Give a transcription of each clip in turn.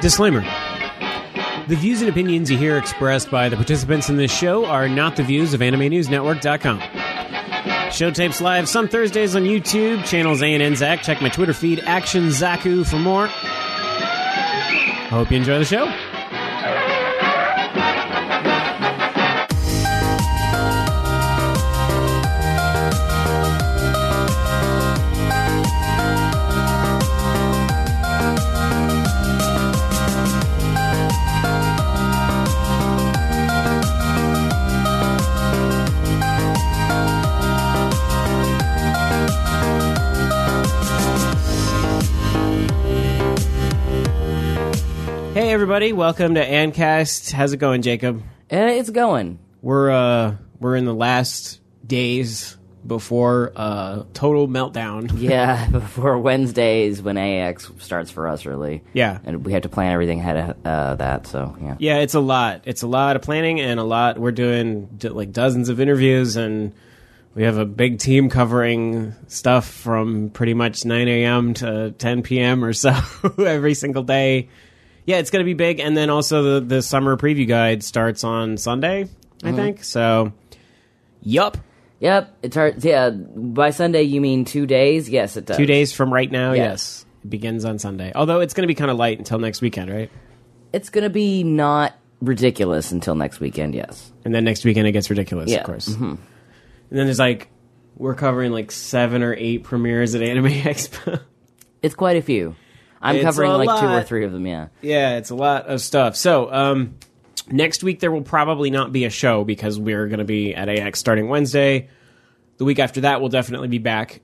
Disclaimer. The views and opinions you hear expressed by the participants in this show are not the views of AnimeNewsNetwork.com. Show tapes live some Thursdays on YouTube, channels A and N Zach. Check my Twitter feed, ActionZaku, for more. I hope you enjoy the show. Hey everybody, welcome to Ancast. How's it going, Jacob? It's going. We're in the last days before total meltdown. Yeah, before Wednesdays when AX starts for us, really. Yeah. And we have to plan everything ahead of that, so yeah. Yeah, it's a lot. It's a lot of planning and a lot. We're doing like dozens of interviews, and we have a big team covering stuff from pretty much 9 a.m. to 10 p.m. or so every single day. Yeah, it's going to be big, and then also the summer preview guide starts on Sunday, I think. So, Yep, it starts. Yeah, by Sunday you mean 2 days? Yes, it does. 2 days from right now, Yeah. yes. It begins on Sunday. Although it's going to be kind of light until next weekend, right? It's going to be not ridiculous until next weekend, yes. And then next weekend it gets ridiculous, Yeah. of course. Mm-hmm. And then there's we're covering 7 or 8 premieres at Anime Expo. It's quite a few. I'm It's covering a 2 or lot. 3 of them, yeah. Yeah, it's a lot of stuff. So, next week there will probably not be a show because we're going to be at AX starting Wednesday. The week after that, we'll definitely be back.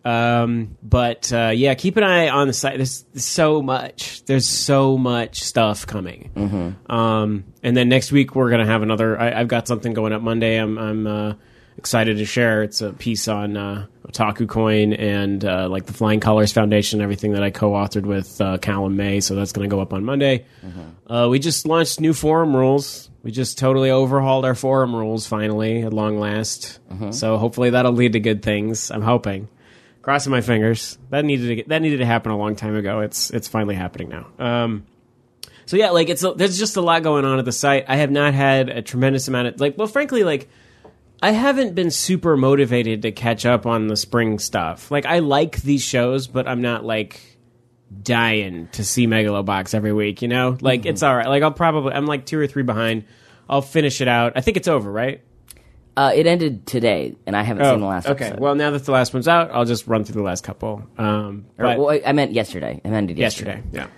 But keep an eye on the site. There's so much. There's so much stuff coming. Mm-hmm. And then next week we're going to have another. I've got something going up Monday. I'm excited to share. It's a piece on Otaku Coin and the Flying Colors Foundation, everything that I co-authored with Callum May. So that's going to go up on Monday. Mm-hmm. We just launched new forum rules. We just totally overhauled our forum rules finally, at long last. Mm-hmm. So hopefully that'll lead to good things. I'm hoping. Crossing my fingers. That needed to happen a long time ago. It's finally happening now. So yeah, there's just a lot going on at the site. I have not had a tremendous amount of frankly, I haven't been super motivated to catch up on the spring stuff. I like these shows, but I'm not dying to see Megalobox every week, you know? It's all right. I'm 2 or 3 behind. I'll finish it out. I think it's over, right? It ended today, and I haven't seen the last episode. Okay, well, now that the last one's out, I'll just run through the last couple. I meant yesterday. It ended yesterday. Yeah.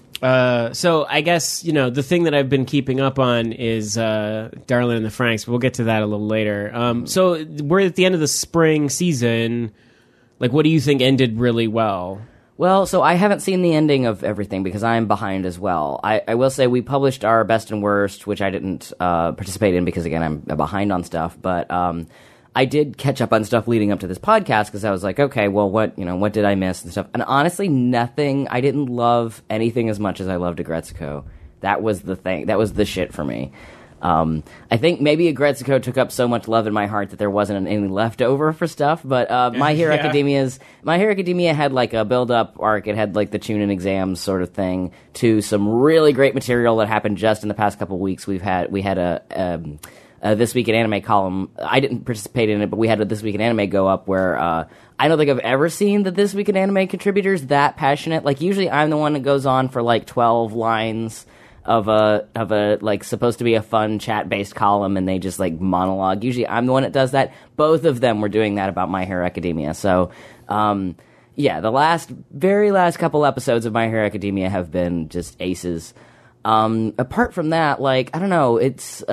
So I guess, the thing that I've been keeping up on is Darling in the Franxx, but we'll get to that a little later. So we're at the end of the spring season. What do you think ended really well? Well, so I haven't seen the ending of everything because I'm behind as well. I will say we published our best and worst, which I didn't participate in because, again, I'm behind on stuff. But I did catch up on stuff leading up to this podcast because I was like, okay, well, what did I miss and stuff? And honestly, nothing. I didn't love anything as much as I loved Aggretsuko. That was the thing. That was the shit for me. I think maybe Aggretsuko took up so much love in my heart that there wasn't any left over for stuff. But My Hero Academia had a build-up arc. It had the Chunin exams sort of thing to some really great material that happened just in the past couple of weeks. We had a This Week in Anime column. I didn't participate in it, but we had a This Week in Anime go up where I don't think I've ever seen the This Week in Anime contributors that passionate. Usually I'm the one that goes on for 12 lines of a supposed to be a fun chat-based column, and they just monologue. Usually I'm the one that does that. Both of them were doing that about My Hero Academia. So, the very last couple episodes of My Hero Academia have been just aces. Apart from that, I don't know, it's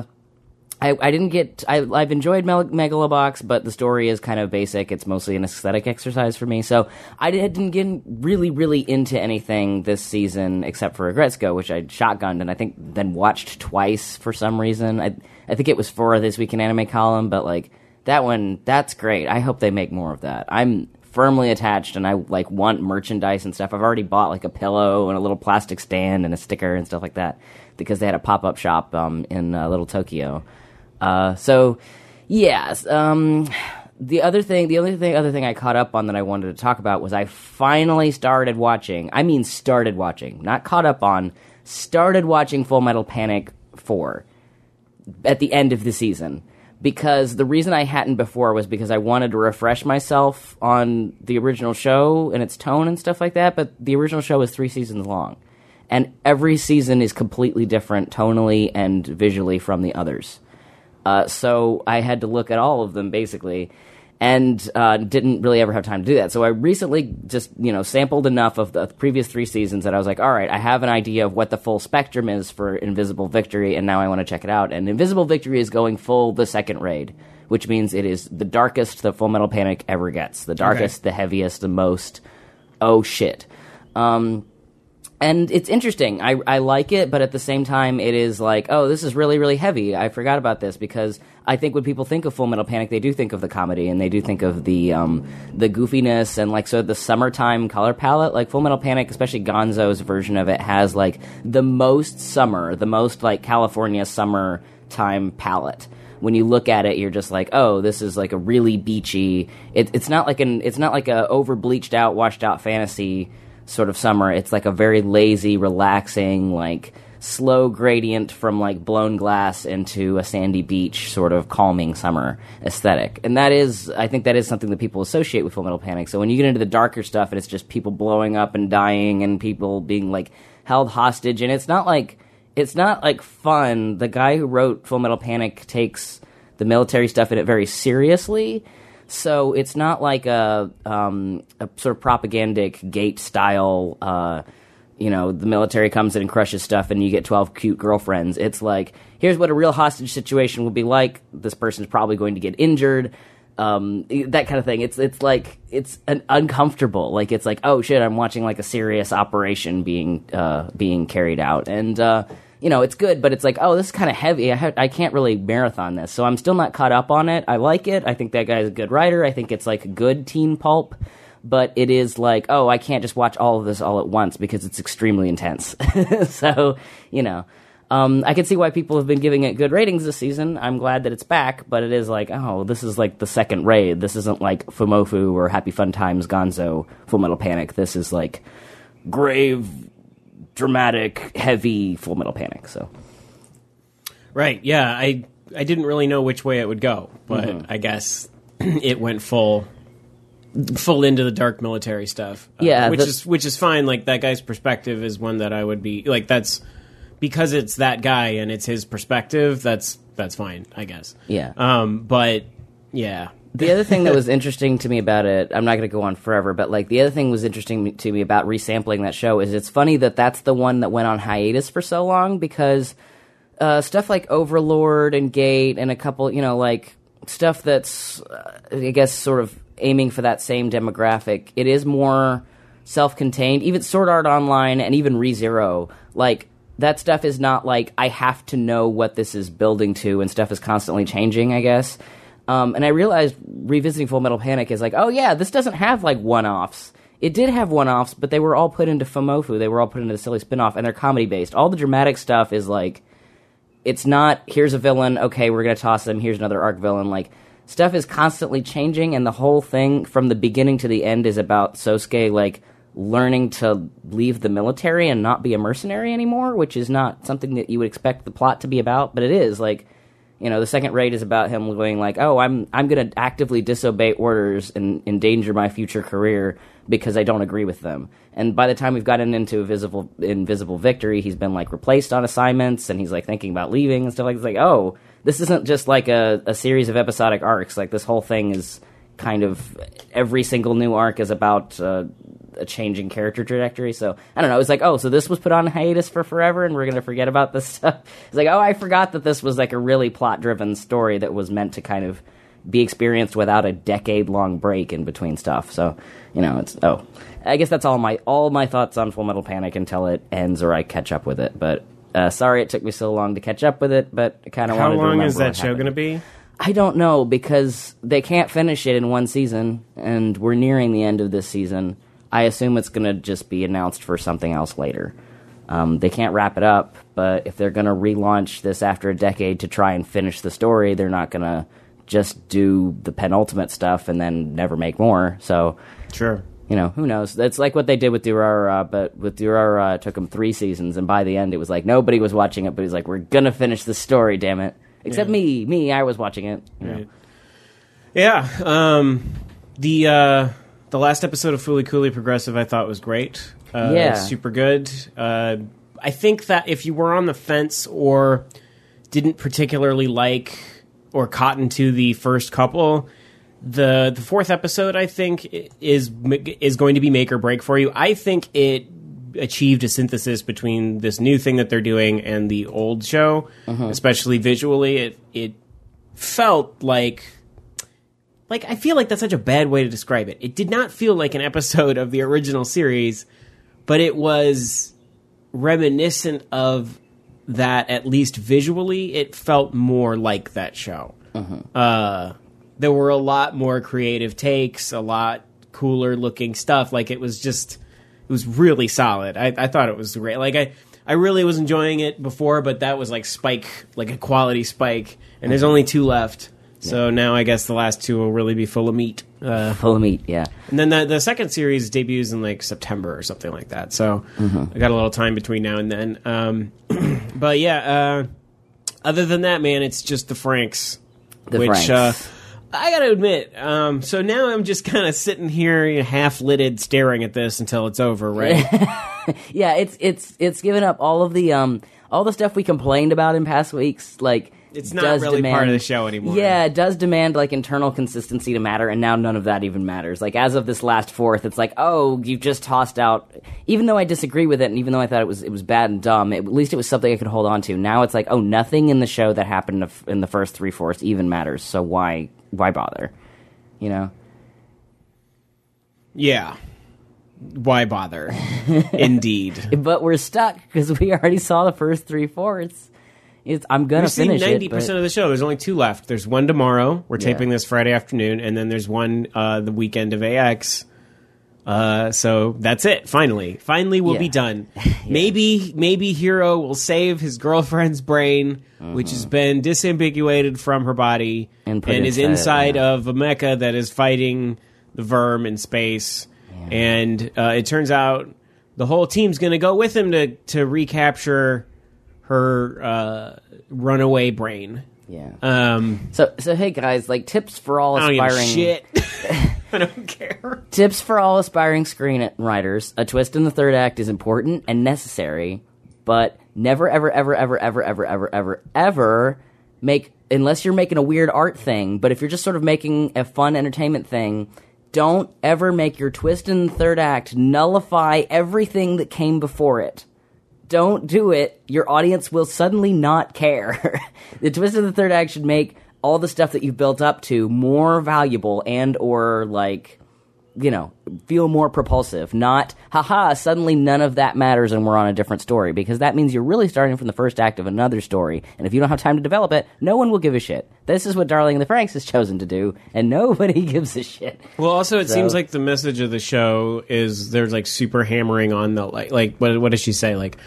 I've enjoyed Megalobox, but the story is kind of basic. It's mostly an aesthetic exercise for me. So I didn't get really, really into anything this season except for Aggretsuko, which I shotgunned and I think then watched twice for some reason. I think it was for This Week in Anime column, but that one, that's great. I hope they make more of that. I'm firmly attached and I want merchandise and stuff. I've already bought a pillow and a little plastic stand and a sticker and stuff like that because they had a pop-up shop in Little Tokyo. So, yes. The other thing I caught up on that I wanted to talk about was I finally started watching, not caught up on, started watching Full Metal Panic 4 at the end of the season. Because the reason I hadn't before was because I wanted to refresh myself on the original show and its tone and stuff like that, but the original show is 3 seasons long. And every season is completely different tonally and visually from the others. So I had to look at all of them, basically, and didn't really ever have time to do that. So I recently just, sampled enough of the previous 3 seasons that I was like, all right, I have an idea of what the full spectrum is for Invisible Victory, and now I want to check it out. And Invisible Victory is going full the second raid, which means it is the darkest that Full Metal Panic ever gets. The darkest, the heaviest, the most, oh shit. And it's interesting. I like it, but at the same time, it is like, oh, this is really, really heavy. I forgot about this, because I think when people think of Full Metal Panic, they do think of the comedy, and they do think of the goofiness, and like, so the summertime color palette. Like Full Metal Panic, especially Gonzo's version of it, has like the most summer, the most like California summertime palette. When you look at it, you're just like, oh, this is like a really beachy. It's not like a over bleached out, washed out fantasy sort of summer. It's like a very lazy, relaxing, like slow gradient from like blown glass into a sandy beach sort of calming summer aesthetic. And I think that is something that people associate with Full Metal Panic. So when you get into the darker stuff and it's just people blowing up and dying and people being like held hostage, and it's not like fun. The guy who wrote Full Metal Panic takes the military stuff in it very seriously. So it's not like a sort of propagandic Gate style, the military comes in and crushes stuff and you get 12 cute girlfriends. It's like, here's what a real hostage situation would be like. This person's probably going to get injured. That kind of thing. It's like, it's uncomfortable. Like, it's like, oh shit, I'm watching like a serious operation being carried out. And, it's good, but it's like, oh, this is kind of heavy. I can't really marathon this, so I'm still not caught up on it. I like it. I think that guy's a good writer. I think it's like good teen pulp, but it is like, oh, I can't just watch all of this all at once because it's extremely intense. So, I can see why people have been giving it good ratings this season. I'm glad that it's back, but it is like, oh, this is like the second raid. This isn't like Fumofu or Happy Fun Times Gonzo Full Metal Panic. This is like grave, dramatic, heavy Full Metal Panic. So, right, yeah, I didn't really know which way it would go, but I guess it went full into the dark military stuff. Yeah, which is fine. Like, that guy's perspective is one that I would be like, that's because it's that guy and it's his perspective. That's fine, I guess. Yeah. But yeah. The other thing that was interesting to me about it, I'm not going to go on forever, but like the other thing was interesting to me about resampling that show is it's funny that that's the one that went on hiatus for so long, because stuff like Overlord and Gate and a couple, like stuff that's, I guess, sort of aiming for that same demographic, it is more self-contained. Even Sword Art Online and even ReZero, like, that stuff is not like, I have to know what this is building to, and stuff is constantly changing, I guess. And I realized revisiting Full Metal Panic is like, oh yeah, this doesn't have like one-offs. It did have one-offs, but they were all put into Fumofu. They were all put into the silly spin-off, and they're comedy-based. All the dramatic stuff is like, it's not, here's a villain, okay, we're going to toss him, here's another arc villain. Like, stuff is constantly changing, and the whole thing from the beginning to the end is about Sosuke, like, learning to leave the military and not be a mercenary anymore, which is not something that you would expect the plot to be about, but it is. Like, the second raid is about him going like, oh, I'm going to actively disobey orders and endanger my future career because I don't agree with them. And by the time we've gotten into Invisible Victory, he's been like replaced on assignments, and he's like thinking about leaving and stuff like that. It's like, oh, this isn't just like a series of episodic arcs. Like, this whole thing is kind of, every single new arc is about a changing character trajectory. So I don't know, it's like, oh, so this was put on hiatus for forever and we're gonna forget about this stuff. It's like, oh, I forgot that this was like a really plot driven story that was meant to kind of be experienced without a decade-long break in between stuff. So, it's, I guess that's all my thoughts on Full Metal Panic until it ends or I catch up with it. But sorry it took me so long to catch up with it, but I kind of wanted to remember. How long is that show going to be? I don't know, because they can't finish it in one season, and we're nearing the end of this season. I assume it's going to just be announced for something else later. They can't wrap it up, but if they're going to relaunch this after a decade to try and finish the story, they're not going to just do the penultimate stuff and then never make more. So, sure. You know, who knows? That's like what they did with Durarara, but with Durarara, it took them 3 seasons, and by the end, it was like nobody was watching it, but he's like, we're gonna finish the story, damn it. Except me, I was watching it. You know. Right. Yeah, the last episode of Fooly Cooly Progressive I thought was great. Super good. I think that if you were on the fence or didn't particularly like or cotton to the first couple, the 4th episode I think is going to be make or break for you. I think it achieved a synthesis between this new thing that they're doing and the old show, especially visually. It felt like I feel like that's such a bad way to describe it. It did not feel like an episode of the original series, but it was reminiscent of that, at least visually. It felt more like that show. There were a lot more creative takes, a lot cooler looking stuff. Like, it was really solid. I thought it was great. Like, I really was enjoying it before, but that was like a quality Spike. And there's only 2 left. So now I guess the last 2 will really be full of meat. Full of meat, yeah. And then the second series debuts in like September or something like that. So I got a little time between now and then. But yeah, other than that, man, it's just the Franks. Which I gotta admit, so now I'm just kind of sitting here half-lidded staring at this until it's over, right? Yeah, it's given up all of the stuff we complained about in past weeks, like... It's not really part of the show anymore. Yeah, it does demand, like, internal consistency to matter, and now none of that even matters. Like, as of this last 4th, it's like, oh, you've just tossed out... Even though I disagree with it, and even though I thought it was bad and dumb, at least it was something I could hold on to. Now it's like, oh, nothing in the show that happened in the first 3/4 even matters, so why bother? You know? Yeah. Why bother? Indeed. But we're stuck, because we already saw the first 3/4. I'm going to finish it. We've seen 90% of the show. There's only 2 left. There's one tomorrow. We're taping this Friday afternoon. And then there's one the weekend of AX. So that's it. Finally. We'll be done. Maybe Hero will save his girlfriend's brain, which has been disambiguated from her body, and is inside of a mecha that is fighting the Verm in space. Yeah. And it turns out the whole team's going to go with him to recapture her runaway brain. Yeah. So hey guys, like, tips for all aspiring... I don't give a shit. I don't care. Tips for all aspiring screenwriters. A twist in the 3rd act is important and necessary, but never, ever, ever, ever, ever, ever, ever, ever, ever make... Unless you're making a weird art thing, but if you're just sort of making a fun entertainment thing, don't ever make your twist in the 3rd act nullify everything that came before it. Don't do it. Your audience will suddenly not care. The twist of the 3rd act should make all the stuff that you've built up to more valuable and or, like, you know, feel more propulsive. Not, haha, suddenly none of that matters and we're on a different story. Because that means you're really starting from the first act of another story. And if you don't have time to develop it, no one will give a shit. This is what Darling in the Franxx has chosen to do, and nobody gives a shit. Well, also, it seems like the message of the show is there's, like, super hammering on the, like what does she say? Like,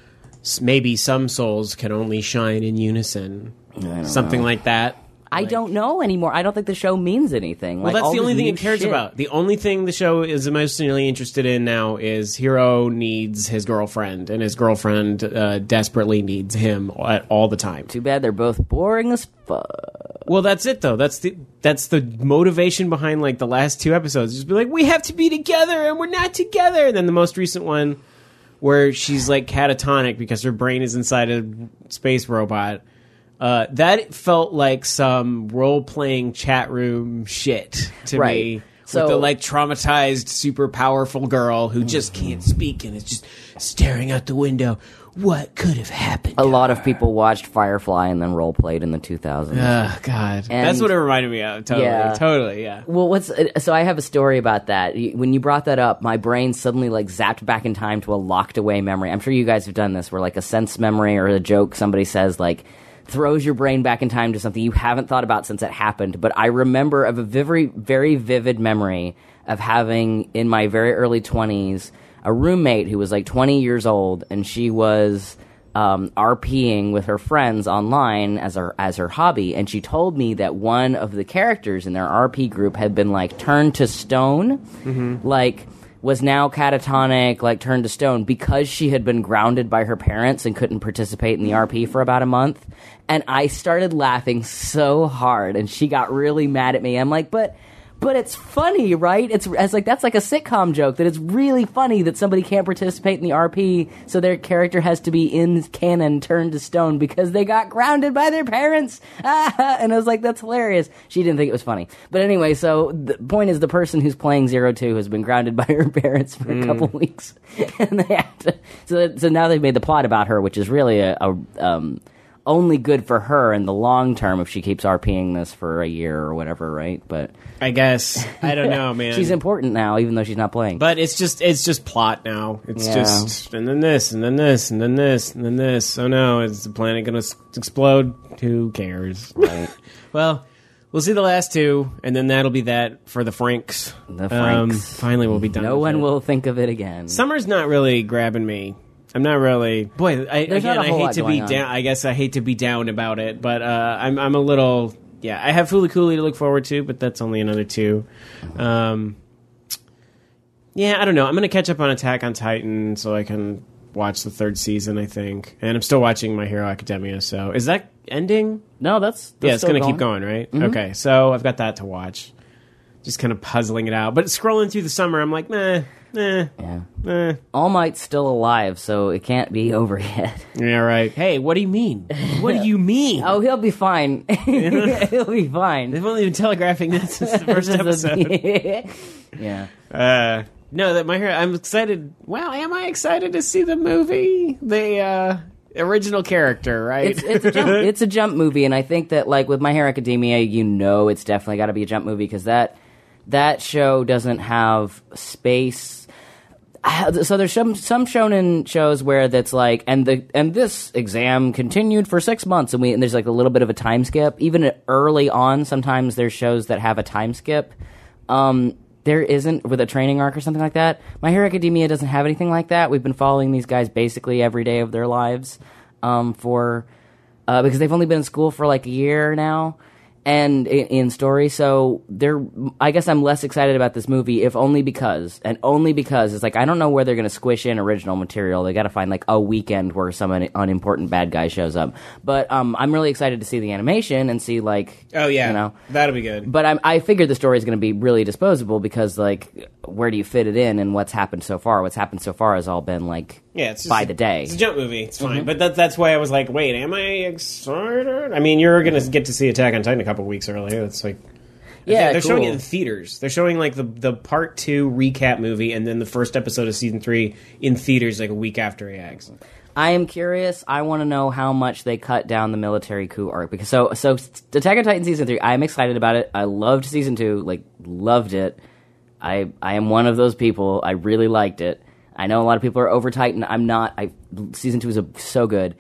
maybe some souls can only shine in unison. Something like that. I don't know anymore. I don't think the show means anything. Well, that's the only thing it cares about. The only thing the show is emotionally interested in now is Hero needs his girlfriend, and his girlfriend desperately needs him all the time. Too bad they're both boring as fuck. Well, that's it, though. That's the motivation behind, like, the last 2 episodes. Just be like, we have to be together, and we're not together. And then the most recent one, where she's, like, catatonic because her brain is inside a space robot. That felt like some role-playing chat room shit to me. So, with the, like, traumatized, super powerful girl who just can't speak and is just staring out the window. What could have happened? A lot of people watched Firefly and then role-played in the 2000s. Oh, God. That's what it reminded me of. Totally, yeah. Well, so I have a story about that. When you brought that up, my brain suddenly, like, zapped back in time to a locked-away memory. I'm sure you guys have done this, where, like, a sense memory or a joke somebody says, like, throws your brain back in time to something you haven't thought about since it happened. But I remember of a very, very vivid memory of having, in my very early 20s, a roommate who was like 20 years old, and she was RPing with her friends online as her hobby, and she told me that one of the characters in their RP group had been, like, turned to stone. Like, was now catatonic, like turned to stone, because she had been grounded by her parents and couldn't participate in the RP for about a month. And I started laughing so hard, and she got really mad at me. I'm like, but it's funny, right? It's like, that's like a sitcom joke, that it's really funny that somebody can't participate in the RP, so their character has to be in canon turned to stone because they got grounded by their parents. And I was like, that's hilarious. She didn't think it was funny. But anyway, so the point is, the person who's playing 02 has been grounded by her parents for a couple weeks. And they have to, so now they've made the plot about her, which is really a only good for her in the long term if she keeps RPing this for a year or whatever, right? But I guess I don't know, man. She's important now, even though she's not playing. But it's just plot now. It's just and then this and then this and then this and then this. Oh no, is the planet going to explode? Who cares? Right. Well, we'll see the last two, and then that'll be that for the Franks. The Franks. Finally, we'll be done. No with one it. will think of it again. Summer's not really grabbing me. I'm not really. Boy, I hate to be down. I guess I hate to be down about it, but I'm a little. Yeah, I have Fooly Cooley to look forward to, but that's only another 2. Yeah, I don't know. I'm going to catch up on Attack on Titan so I can watch the 3rd season, I think. And I'm still watching My Hero Academia, so... Is that ending? No, that's it's going to keep going, right? Mm-hmm. Okay, so I've got that to watch. Just kind of puzzling it out. But scrolling through the summer, I'm like, All Might's still alive, so it can't be over yet. Yeah, right. Hey, what do you mean? What do you mean? Oh, he'll be fine. He'll be fine. They've only been telegraphing this since the first episode. Yeah. No, that My Hero... I'm excited... Well, am I excited to see the movie? The, original character, right? It's a jump movie, and I think that, like, with My Hero Academia, it's definitely got to be a jump movie, because that show doesn't have space. So there's some shonen shows where that's like, and this exam continued for 6 months, and there's like a little bit of a time skip. Even early on, sometimes there's shows that have a time skip. There isn't with a training arc or something like that. My Hero Academia doesn't have anything like that. We've been following these guys basically every day of their lives because they've only been in school for like a year now. And in story, so I guess I'm less excited about this movie, if only because it's like, I don't know where they're going to squish in original material. They got to find like a weekend where some unimportant bad guy shows up. But I'm really excited to see the animation and see like, oh yeah, that'll be good. But I figured the story is going to be really disposable, because like, where do you fit it in, and what's happened so far? What's happened so far has all been like, it's by the day. It's a jump movie. It's fine. But that's why I was like, wait, am I excited? I mean, you're going to get to see Attack on Titan a couple weeks earlier. It's like, they're showing it in theaters. They're showing like the part 2 recap movie, and then the first episode of season 3 in theaters like a week after AX. I am curious. I want to know how much they cut down the military coup arc, because so Attack on Titan season 3. I'm excited about it. I loved season 2. Like, loved it. I am one of those people. I really liked it. I know a lot of people are over Titan. I'm not. Season 2 is so good.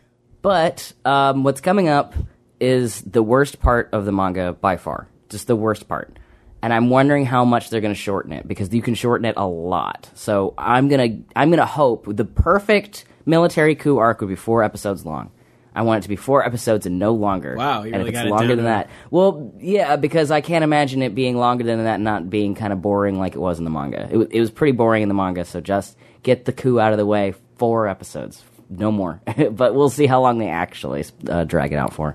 But what's coming up is the worst part of the manga by far. Just the worst part. And I'm wondering how much they're going to shorten it, because you can shorten it a lot. So I'm gonna hope the perfect military coup arc would be 4 episodes long. I want it to be 4 episodes and no longer. Wow, you really got it down. And if it's longer than that, well, yeah, because I can't imagine it being longer than that and not being kind of boring like it was in the manga. It was pretty boring in the manga, so just get the coup out of the way. 4 episodes, no more. But we'll see how long they actually drag it out for.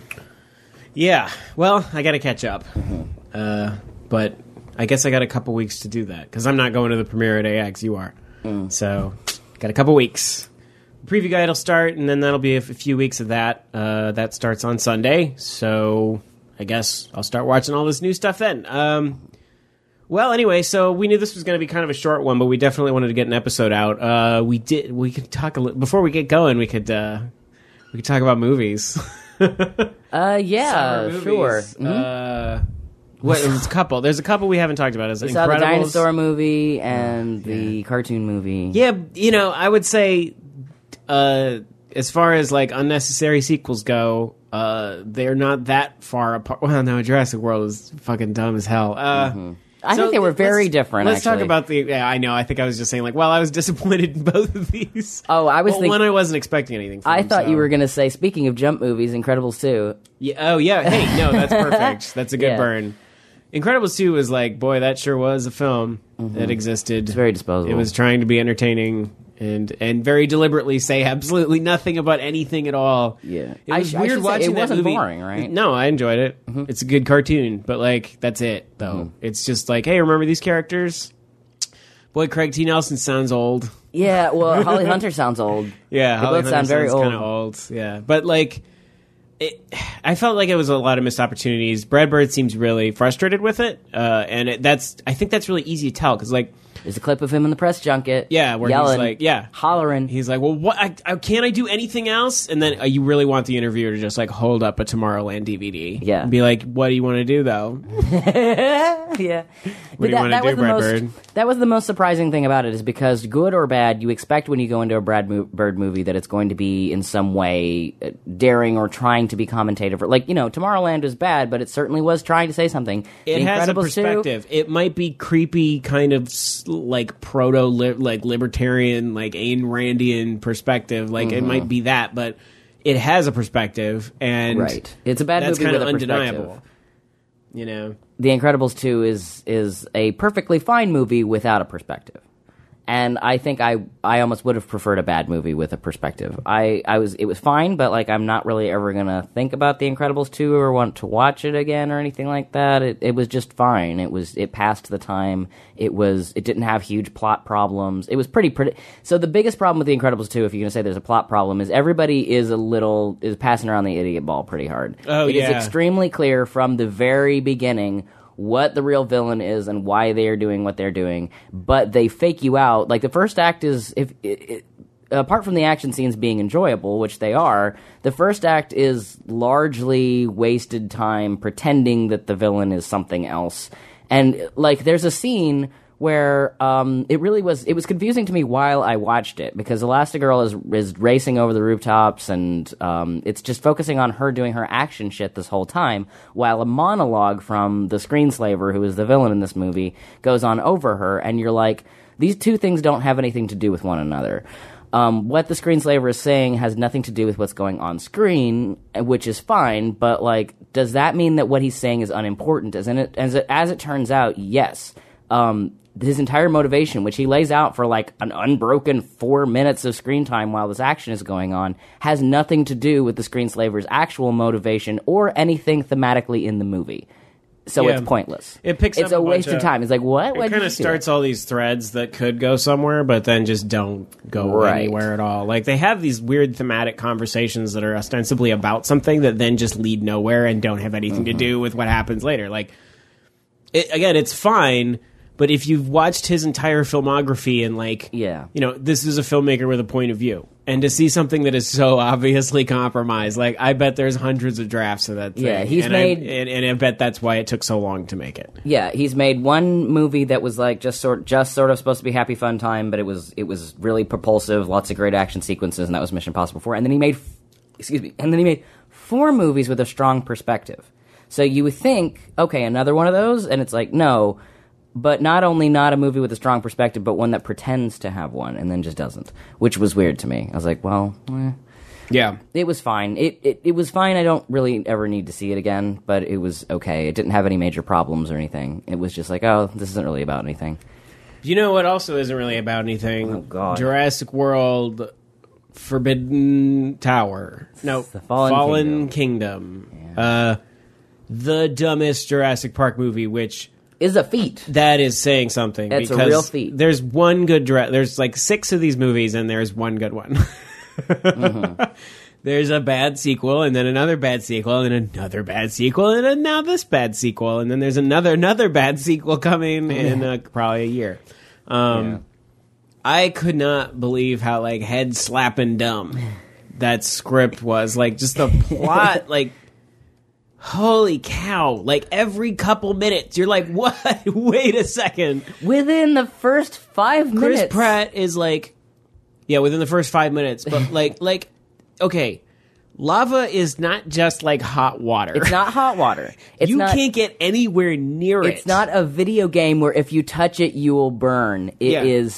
Yeah, well, I got to catch up. But I guess I got a couple weeks to do that, because I'm not going to the premiere at AX. You are. So, got a couple weeks. Preview guide will start, and then that'll be a few weeks of that. That starts on Sunday, so I guess I'll start watching all this new stuff then. Well, anyway, so we knew this was going to be kind of a short one, but we definitely wanted to get an episode out. We could talk a little before we get going. We could talk about movies. Yeah, movies. Sure. There's a couple. There's a couple we haven't talked about. We saw the dinosaur movie and the cartoon movie. Yeah, I would say, as far as like unnecessary sequels go, they're not that far apart. Well, no, Jurassic World is fucking dumb as hell. I think they were very different. Let's talk about the. Yeah, I know. I think I was just saying like, well, I was disappointed in both of these. Oh, I was thinking, one. I wasn't expecting anything. From thought you were going to say, speaking of jump movies, Incredibles 2. Yeah. Oh, yeah. Hey, no, that's perfect. That's a good burn. Incredibles 2 was like, boy, that sure was a film that existed. It's very disposable. It was trying to be entertaining and very deliberately say absolutely nothing about anything at all. Yeah. It was weird watching it that wasn't movie. boring, right? No, I enjoyed it. It's a good cartoon, but like that's it though. It's just like, hey, remember these characters? Boy, Craig T. Nelson sounds old. Yeah, well, Holly Hunter sounds old. Yeah, They both sound very kind of old. Yeah, but like, I felt like it was a lot of missed opportunities. Brad Bird seems really frustrated with it, and I think that's really easy to tell because like. There's a clip of him in the press junket. Yeah, where yelling, he's like, hollering. He's like, well, what? Can't I do anything else? And then you really want the interviewer to just like hold up a Tomorrowland DVD, Yeah, and be like, what do you want to do though? Yeah, What do you want to do, Brad Bird? That was the most surprising thing about it, is because good or bad, you expect when you go into a Brad Bird movie that it's going to be in some way daring or trying to be commentative. Like, Tomorrowland was bad, but it certainly was trying to say something. It The has a Incredibles perspective. It might be creepy, kind of like proto like libertarian, like Ayn Randian perspective. Like it might be that, but it has a perspective, and Right. It's a bad that's movie kind with of a undeniable. perspective. The Incredibles 2 is a perfectly fine movie without a perspective. And I think I almost would have preferred a bad movie with a perspective. It was fine, but like I'm not really ever gonna think about The Incredibles 2 or want to watch it again or anything like that. It was just fine. It passed the time. It didn't have huge plot problems. It was pretty. So the biggest problem with The Incredibles 2, if you're gonna say there's a plot problem, is everybody is passing around the idiot ball pretty hard. Oh, It yeah. is extremely clear from the very beginning what the real villain is and why they are doing what they're doing, but they fake you out. Like the first act is, apart from the action scenes being enjoyable, which they are, the first act is largely wasted time pretending that the villain is something else. And like there's a scene where it was confusing to me while I watched it, because Elastigirl is racing over the rooftops, and it's just focusing on her doing her action shit this whole time, while a monologue from the screenslaver, who is the villain in this movie, goes on over her, and you're like, these two things don't have anything to do with one another. What the screenslaver is saying has nothing to do with what's going on screen, which is fine, but like, does that mean that what he's saying is unimportant? As it turns out, yes. His entire motivation, which he lays out for like an unbroken 4 minutes of screen time while this action is going on, has nothing to do with the screenslaver's actual motivation or anything thematically in the movie. So Yeah. it's pointless. It picks It's up a a waste bunch of time. It's like, what? It Why'd kind you of do starts that? all these threads that could go somewhere, but then just don't go Right. anywhere at all. Like they have these weird thematic conversations that are ostensibly about something that then just lead nowhere and don't have anything to do with what happens later. Like, it's fine. But if you've watched his entire filmography and like, Yeah. this is a filmmaker with a point of view, and to see something that is so obviously compromised, like I bet there's hundreds of drafts of that thing. Yeah, he's and made- and I bet that's why it took so long to make it. Yeah, he's made one movie that was like just sort of supposed to be happy fun time, but it was really propulsive, lots of great action sequences, and that was Mission Impossible 4. And then he made 4 movies with a strong perspective. So you would think, okay, another one of those, and it's like, no. But not only not a movie with a strong perspective, but one that pretends to have one and then just doesn't, which was weird to me. I was like, well, Yeah. it was fine. It was fine. I don't really ever need to see it again, but it was okay. It didn't have any major problems or anything. It was just like, oh, this isn't really about anything. You know what also isn't really about anything? Oh, God. Jurassic World Forbidden Tower. No, The Fallen Kingdom. The dumbest Jurassic Park movie, which Is a feat. that is saying something. It's a because real feat. There's one good there's like 6 of these movies and there's one good one. There's a bad sequel, and then another bad sequel, and another bad sequel, and then now this bad sequel, and then there's another bad sequel coming in probably a year. I could not believe how like head slapping dumb that script was. Like just the plot, like holy cow! Like every couple minutes, you're like, what? Wait a second. Within the first 5 minutes. Chris Pratt is like, yeah, within the first 5 minutes, but like, okay, lava is not just like hot water. It's not hot water. It's You not, can't get anywhere near it. It's not a video game where if you touch it, you will burn. It Yeah. is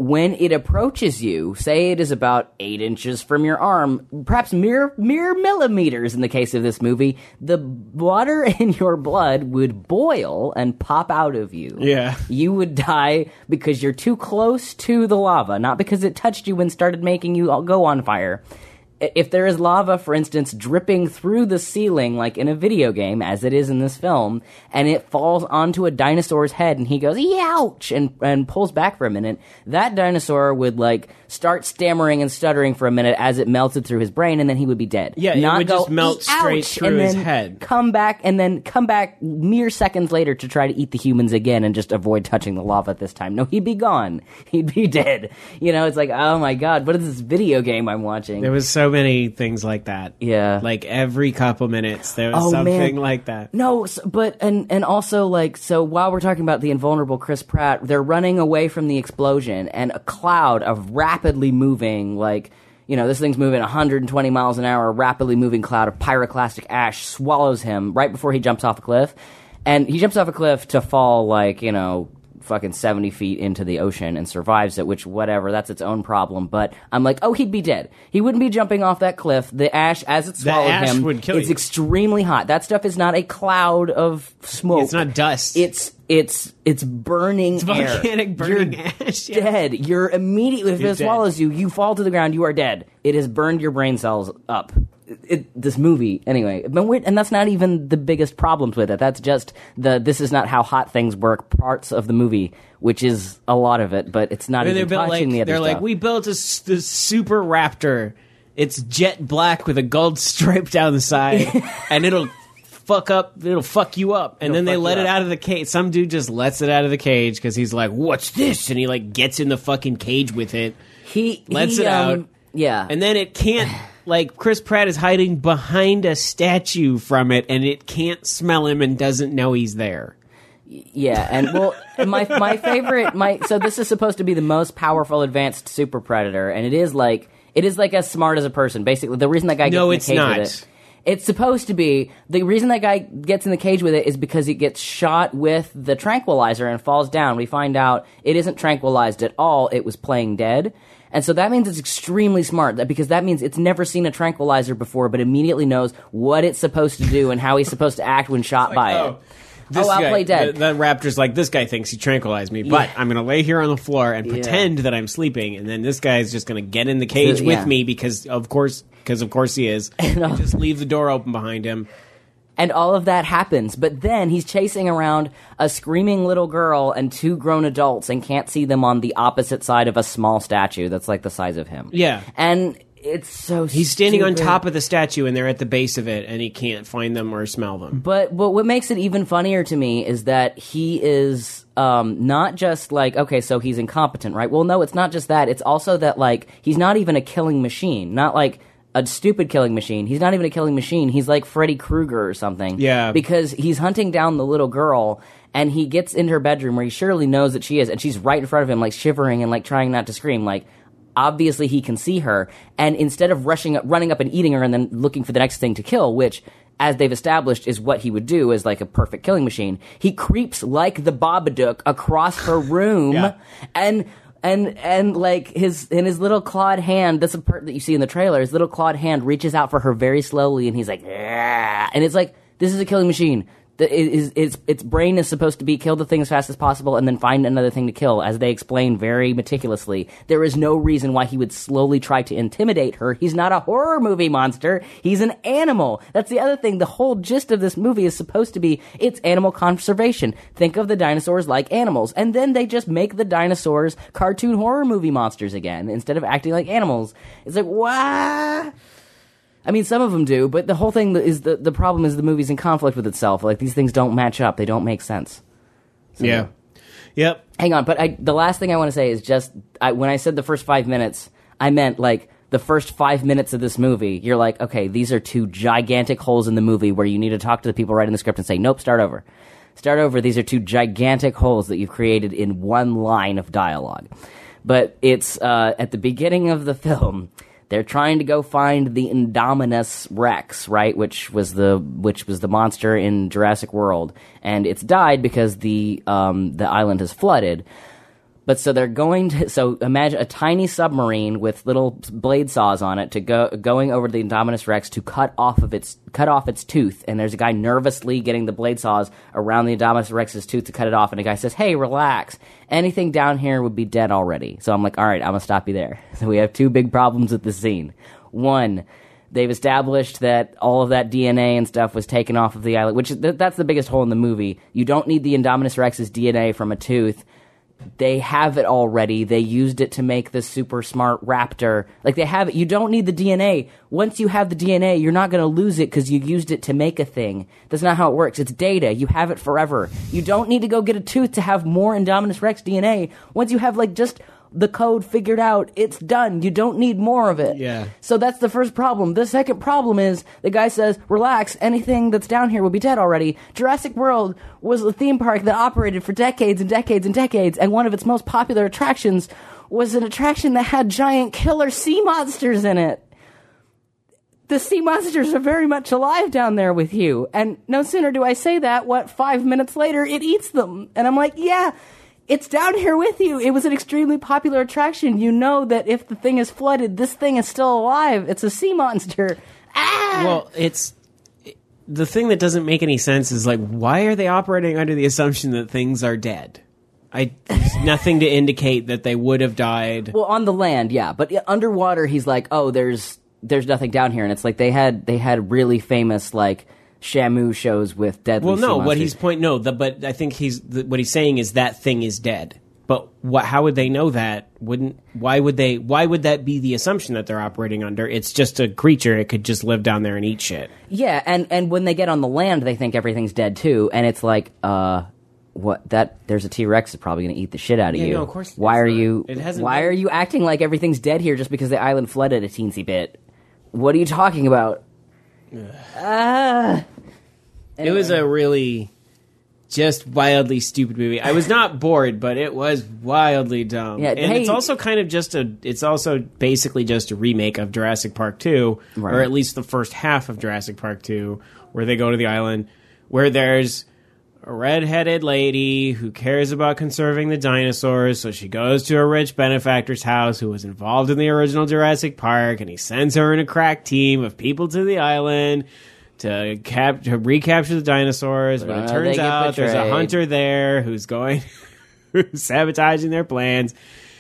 when it approaches you, say it is about 8 inches from your arm, perhaps mere millimeters in the case of this movie, the water in your blood would boil and pop out of you. Yeah. You would die because you're too close to the lava, not because it touched you and started making you go on fire. If there is lava, for instance, dripping through the ceiling like in a video game, as it is in this film, and it falls onto a dinosaur's head and he goes, "Ouch!" and pulls back for a minute, that dinosaur would like start stammering and stuttering for a minute as it melted through his brain, and then he would be dead. Yeah, Not it would go, just melt straight "Ouch," through and his then head. Come back mere seconds later to try to eat the humans again and just avoid touching the lava this time. No, he'd be gone. He'd be dead. You know, it's like, oh my god, what is this video game I'm watching? There was so many things like that. Yeah. Like every couple minutes there was something like that. No, but and also like, so while we're talking about the invulnerable Chris Pratt, they're running away from the explosion and a cloud of rapidly moving, like, you know, this thing's moving 120 miles an hour, rapidly moving cloud of pyroclastic ash swallows him right before he jumps off a cliff. And he jumps off a cliff to fall like, you know, fucking 70 feet into the ocean and survives it, which, whatever, that's its own problem. But I'm like, oh, he'd be dead. He wouldn't be jumping off that cliff. The ash, as it swallowed ash him, would kill it's you. extremely hot. That stuff is not a cloud of smoke. It's not dust. It's burning air. Volcanic burning You're ash. Yeah. dead. You're immediately, if You're it swallows dead. you fall to the ground, you are dead. It has burned your brain cells up. This movie, anyway. And that's not even the biggest problems with it. That's just this is not how hot things work parts of the movie, which is a lot of it, but it's not even touching the other they're stuff. like, we built this super raptor. It's jet black with a gold stripe down the side, and it'll fuck you up. And then they let it out of the cage. Some dude just lets it out of the cage because he's like, what's this? And he like gets in the fucking cage with it. He lets it out. Yeah. And then it can't, like, Chris Pratt is hiding behind a statue from it, and it can't smell him and doesn't know he's there. Yeah, and well, my favorite, so this is supposed to be the most powerful advanced super predator, and it is like as smart as a person. Basically, the reason that guy gets in the cage with it, it's supposed to be, the reason that guy gets in the cage with it is because he gets shot with the tranquilizer and falls down. We find out it isn't tranquilized at all. It was playing dead. And so that means it's extremely smart, because that means it's never seen a tranquilizer before, but immediately knows what it's supposed to do and how he's supposed to act when shot by it. I'll play dead. The raptor's like, this guy thinks he tranquilized me, but I'm going to lay here on the floor and pretend that I'm sleeping, and then this guy's just going to get in the cage with me because of course he is, and just leave the door open behind him. And all of that happens, but then he's chasing around a screaming little girl and 2 grown adults and can't see them on the opposite side of a small statue that's like the size of him. Yeah. And it's so He's standing on stupid. top of the statue, and they're at the base of it, and he can't find them or smell them. But what makes it even funnier to me is that he is not just like, okay, so he's incompetent, right? Well, no, it's not just that. It's also that, like, he's not even a killing machine. Not like a stupid killing machine. He's not even a killing machine. He's like Freddy Krueger or something. Yeah. Because he's hunting down the little girl, and he gets into her bedroom where he surely knows that she is, and she's right in front of him, like, shivering and, like, trying not to scream, like, obviously he can see her, and instead of running up and eating her and then looking for the next thing to kill, which, as they've established, is what he would do as like a perfect killing machine, he creeps like the Babadook across her room, and like his little clawed hand, that's a part that you see in the trailer, his little clawed hand reaches out for her very slowly, and he's like, "Argh," and it's like, this is a killing machine. Its brain is supposed to be kill the thing as fast as possible and then find another thing to kill, as they explain very meticulously. There is no reason why he would slowly try to intimidate her. He's not a horror movie monster. He's an animal. That's the other thing. The whole gist of this movie is supposed to be, it's animal conservation. Think of the dinosaurs like animals. And then they just make the dinosaurs cartoon horror movie monsters again, instead of acting like animals. It's like, what? I mean, some of them do, but the whole thing is the problem is the movie's in conflict with itself. Like, these things don't match up. They don't make sense. So, yeah. Yep. Hang on, but the last thing I want to say is just, when I said the first 5 minutes, I meant, like, the first 5 minutes of this movie, you're like, okay, these are 2 gigantic holes in the movie where you need to talk to the people writing the script and say, nope, start over. Start over. These are 2 gigantic holes that you've created in one line of dialogue. But it's at the beginning of the film, they're trying to go find the Indominus Rex, right? Which was the monster in Jurassic World, and it's died because the island has flooded. But so they're going to. So imagine a tiny submarine with little blade saws on it going over to the Indominus Rex to cut off its tooth. And there's a guy nervously getting the blade saws around the Indominus Rex's tooth to cut it off. And the guy says, "Hey, relax. Anything down here would be dead already." So I'm like, "All right, I'm gonna stop you there." So we have two big problems with this scene. One, they've established that all of that DNA and stuff was taken off of the island, which that's the biggest hole in the movie. You don't need the Indominus Rex's DNA from a tooth. They have it already. They used it to make this super smart raptor. Like, they have it. You don't need the DNA. Once you have the DNA, you're not going to lose it because you used it to make a thing. That's not how it works. It's data. You have it forever. You don't need to go get a tooth to have more Indominus Rex DNA. Once you have, like, just the code figured out, it's done. You don't need more of it. Yeah. So that's the first problem. The second problem is the guy says, "Relax, anything that's down here will be dead already." Jurassic World was a theme park that operated for decades and decades and decades, and one of its most popular attractions was an attraction that had giant killer sea monsters in it. The sea monsters are very much alive down there with you. And no sooner do I say that, 5 minutes later, it eats them. And I'm like, yeah, it's down here with you. It was an extremely popular attraction. You know that if the thing is flooded, this thing is still alive. It's a sea monster. Ah! Well, the thing that doesn't make any sense is, like, why are they operating under the assumption that things are dead? There's nothing to indicate that they would have died. Well, on the land, yeah. But underwater, he's like, oh, there's nothing down here. And it's like they had really famous, like, Shamu shows with deadly sea monsters. But I think what he's saying is that thing is dead. But how would they know that? Why would that be the assumption that they're operating under? It's just a creature. It could just live down there and eat shit. Yeah, and when they get on the land, they think everything's dead too, and it's like, there's a T-Rex that's probably going to eat the shit out of you. No, of course. Why are you acting like everything's dead here just because the island flooded a teensy bit? What are you talking about? Anyway. It was a really just wildly stupid movie. I was not bored, but it was wildly dumb. Yeah, and it's also it's also basically just a remake of Jurassic Park 2, right. Or at least the first half of Jurassic Park 2, where they go to the island where there's a redheaded lady who cares about conserving the dinosaurs, so she goes to a rich benefactor's house who was involved in the original Jurassic Park, and he sends her and a crack team of people to the island to recapture the dinosaurs, but it turns out there's a hunter there who's sabotaging their plans.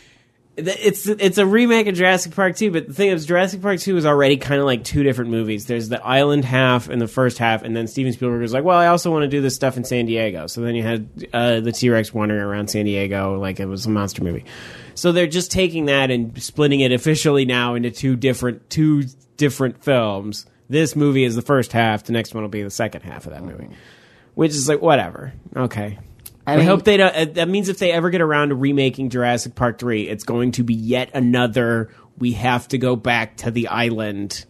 It's a remake of Jurassic Park 2, but the thing is, Jurassic Park 2 is already kind of like two different movies. There's the island half and the first half, and then Steven Spielberg was like, well, I also want to do this stuff in San Diego. So then you had the T-Rex wandering around San Diego like it was a monster movie. So they're just taking that and splitting it officially now into two different films. This movie is the first half. The next one will be the second half of that movie. Which is like, whatever. Okay. I hope they don't. That means if they ever get around to remaking Jurassic Park 3, it's going to be yet another, we have to go back to the island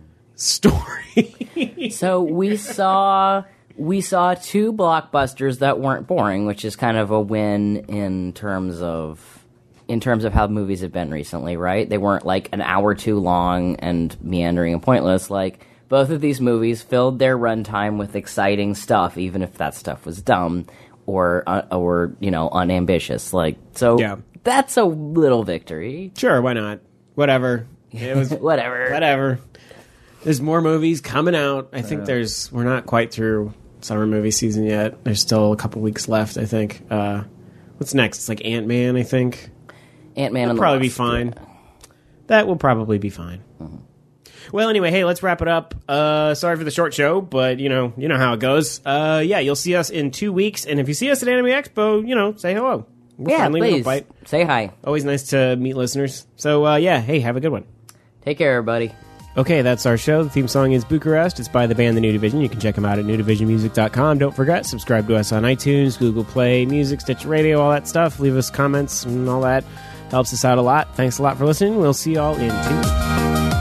story. So we saw two blockbusters that weren't boring, which is kind of a win in terms of how movies have been recently, right? They weren't like an hour too long and meandering and pointless. Like, both of these movies filled their runtime with exciting stuff, even if that stuff was dumb or unambitious. Like, so yeah. That's a little victory. Sure, why not? Whatever. It was whatever. There's more movies coming out. I think we're not quite through summer movie season yet. There's still a couple weeks left, I think. What's next? It's like Ant-Man, I think. Ant-Man will probably be fine. Yeah. That will probably be fine. Mm-hmm. Well, anyway, hey, let's wrap it up. Sorry for the short show, but you know how it goes. Yeah, you'll see us in 2 weeks, and if you see us at Anime Expo, say hello. We're friendly, please. Say hi. Always nice to meet listeners. So, yeah, hey, have a good one. Take care, everybody. Okay, that's our show. The theme song is Bucharest. It's by the band The New Division. You can check them out at newdivisionmusic.com. Don't forget, subscribe to us on iTunes, Google Play Music, Stitcher Radio, all that stuff. Leave us comments and all that. Helps us out a lot. Thanks a lot for listening. We'll see you all in 2 weeks.